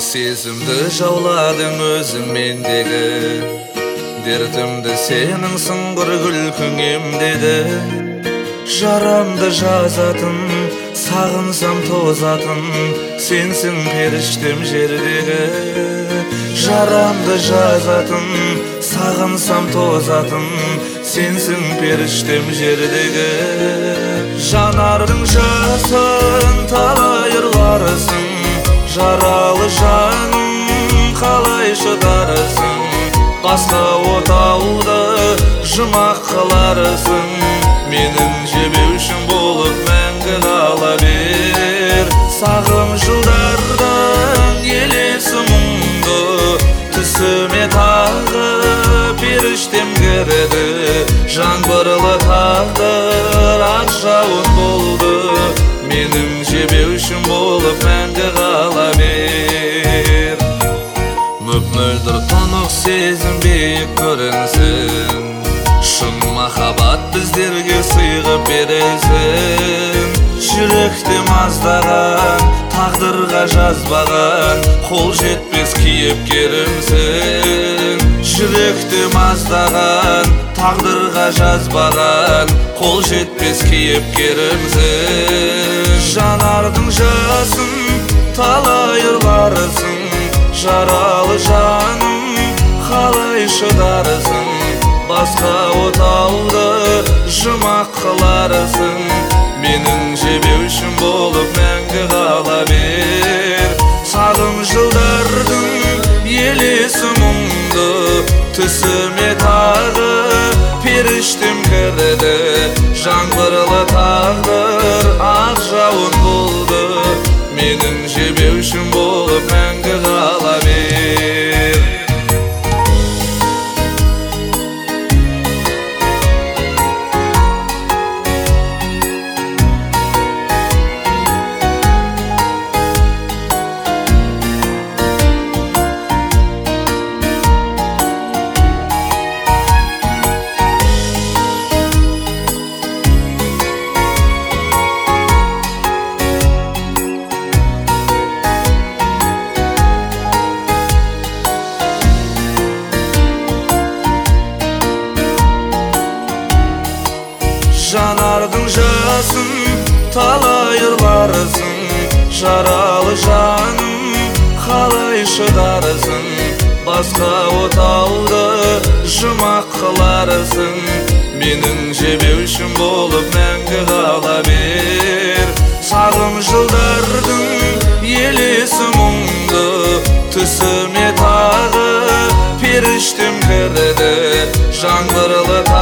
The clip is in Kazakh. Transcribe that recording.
сезімді жауладың өзің мендегі, дертімді сенің сыңғыр күлкің емдеді. Жарамды жазатын, сағынсам тозатын, сенсің періштем жердегі. Жарамды жазатын, сағынсам тозатын, сенсің періштем жердегі. Жанардың жасын талай ұрларысың, жаралы жаным қалай шыдарысың. Басқа отауды жұмақ қыларысың, менің жебеушім болып мәңгі қала бер. Сағым жылдардан елесі мұңды, түсіме тағы періштем кірді. Жаңбырлы тағдыр ақ жауын болды, менің жебеушім болып мәңгі қала бер. Мөп-мөлдір тұнық сезім биік көрінсін, шын махаббат біздерге сыйғып берілсін. Жүректе маздаған, тағдырға жазбаған, қол жетпес кейіпкерімсің. Жүректе маздаған, тағдырға жазбаған, қол жетпес кейіпкерімсің. Жанардың жасын талай ұрларысың, жаралы жаным қалай шыдарысың. Басқа отауды жұмақ қыларысың, менің жебеушім болып мәңгі қала бер. Сағым жылдардың елесі мұңды, түсіме тағы періштем кірді. Жаңбырлы тағдыр ақ жауын болды, менің жебеушім болып мәңгі қала бер. Жанардың жасын талай ұрларысың, жаралы жаным қалай шыдарысың. Басқа отауды жұмақ қыларысың, менің жебеушім болып мәңгі қала бер. Сағым жылдардың елесі мұңды, түсіме тағы періштем кірді. Жаңбырлы